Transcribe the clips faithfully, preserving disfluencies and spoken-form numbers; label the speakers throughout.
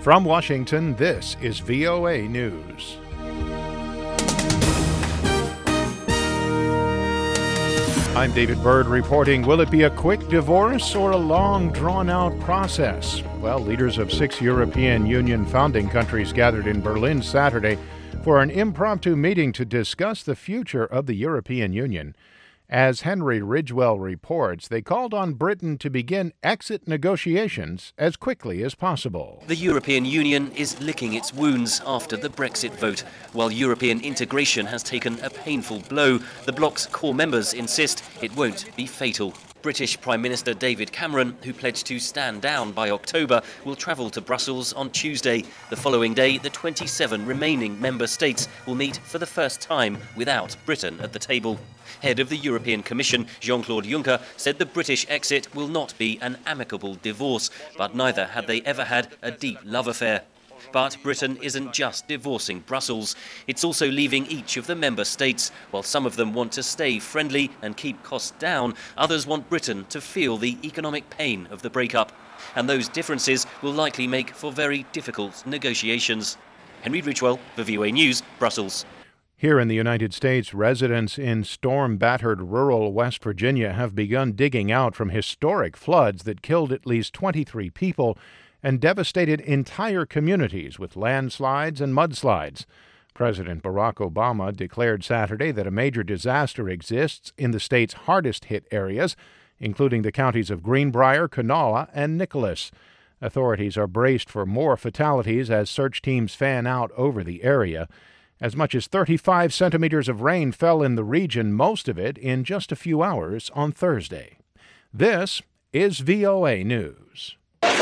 Speaker 1: From Washington, this is V O A News. I'm David Byrd reporting. Will it be a quick divorce or a long, drawn-out process? Well, leaders of six European Union founding countries gathered in Berlin Saturday for an impromptu meeting to discuss the future of the European Union. As Henry Ridgwell reports, they called on Britain to begin exit negotiations as quickly as possible.
Speaker 2: The European Union is licking its wounds after the Brexit vote. While European integration has taken a painful blow, the bloc's core members insist it won't be fatal. British Prime Minister David Cameron, who pledged to stand down by October, will travel to Brussels on Tuesday. The following day, the twenty-seven remaining member states will meet for the first time without Britain at the table. Head of the European Commission, Jean-Claude Juncker, said the British exit will not be an amicable divorce, but neither had they ever had a deep love affair. But Britain isn't just divorcing Brussels. It's also leaving each of the member states. While some of them want to stay friendly and keep costs down, others want Britain to feel the economic pain of the breakup. And those differences will likely make for very difficult negotiations. Henry Ridgwell for V O A News, Brussels.
Speaker 1: Here in the United States, residents in storm-battered rural West Virginia have begun digging out from historic floods that killed at least twenty-three people and devastated entire communities with landslides and mudslides. President Barack Obama declared Saturday that a major disaster exists in the state's hardest-hit areas, including the counties of Greenbrier, Kanawha, and Nicholas. Authorities are braced for more fatalities as search teams fan out over the area. As much as thirty-five centimeters of rain fell in the region, most of it in just a few hours on Thursday. This is V O A News.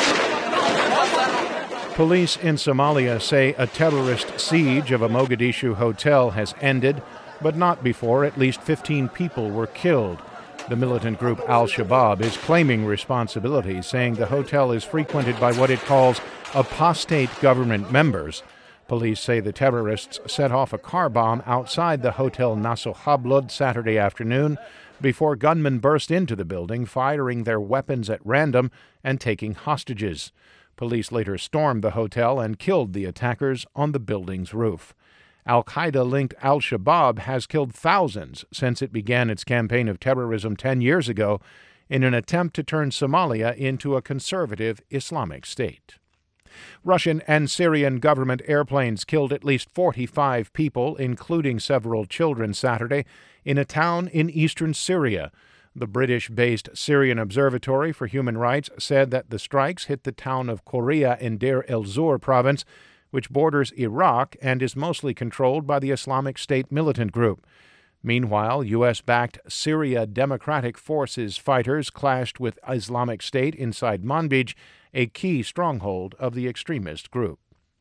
Speaker 1: Police in Somalia say a terrorist siege of a Mogadishu hotel has ended, but not before at least fifteen people were killed. The militant group Al-Shabaab is claiming responsibility, saying the hotel is frequented by what it calls apostate government members. Police say the terrorists set off a car bomb outside the Hotel Naso Hablod Saturday afternoon before gunmen burst into the building, firing their weapons at random and taking hostages. Police later stormed the hotel and killed the attackers on the building's roof. Al-Qaeda-linked Al-Shabaab has killed thousands since it began its campaign of terrorism ten years ago in an attempt to turn Somalia into a conservative Islamic state. Russian and Syrian government airplanes killed at least forty-five people, including several children, Saturday in a town in eastern Syria. The British-based Syrian Observatory for Human Rights said that the strikes hit the town of Korea in Deir el-Zur province, which borders Iraq and is mostly controlled by the Islamic State militant group. Meanwhile, U S-backed Syria Democratic Forces fighters clashed with Islamic State inside Manbij, a key stronghold of the extremist group.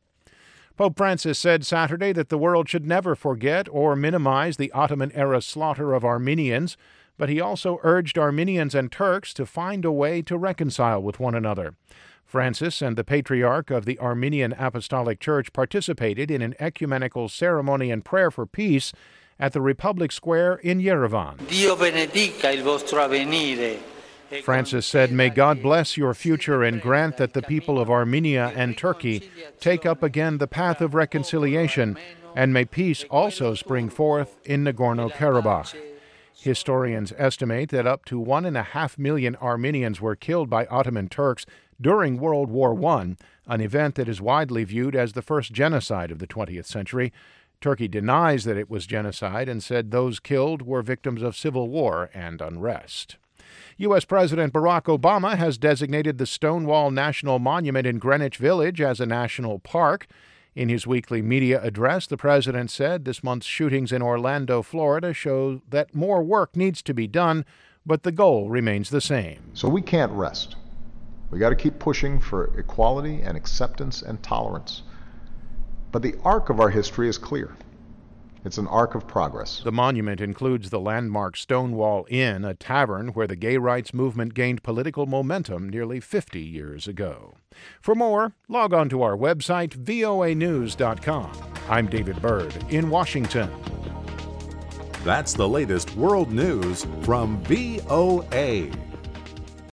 Speaker 1: Pope Francis said Saturday that the world should never forget or minimize the Ottoman-era slaughter of Armenians, but he also urged Armenians and Turks to find a way to reconcile with one another. Francis and the Patriarch of the Armenian Apostolic Church participated in an ecumenical ceremony and prayer for peace at the Republic Square in Yerevan.
Speaker 3: Dio benedica il vostro avvenire.
Speaker 1: Francis said, "May God bless your future and grant that the people of Armenia and Turkey take up again the path of reconciliation, and may peace also spring forth in Nagorno-Karabakh." Historians estimate that up to one and a half million Armenians were killed by Ottoman Turks during World War One, an event that is widely viewed as the first genocide of the twentieth century. Turkey denies that it was genocide and said those killed were victims of civil war and unrest. U S. President Barack Obama has designated the Stonewall National Monument in Greenwich Village as a national park. In his weekly media address, the president said this month's shootings in Orlando, Florida, show that more work needs to be done, but the goal remains the same.
Speaker 4: So we can't rest. We got to keep pushing for equality and acceptance and tolerance. But the arc of our history is clear. It's an arc of progress.
Speaker 1: The monument includes the landmark Stonewall Inn, a tavern where the gay rights movement gained political momentum nearly fifty years ago. For more, log on to our website, V O A news dot com. I'm David Byrd in Washington.
Speaker 5: That's the latest world news from V O A.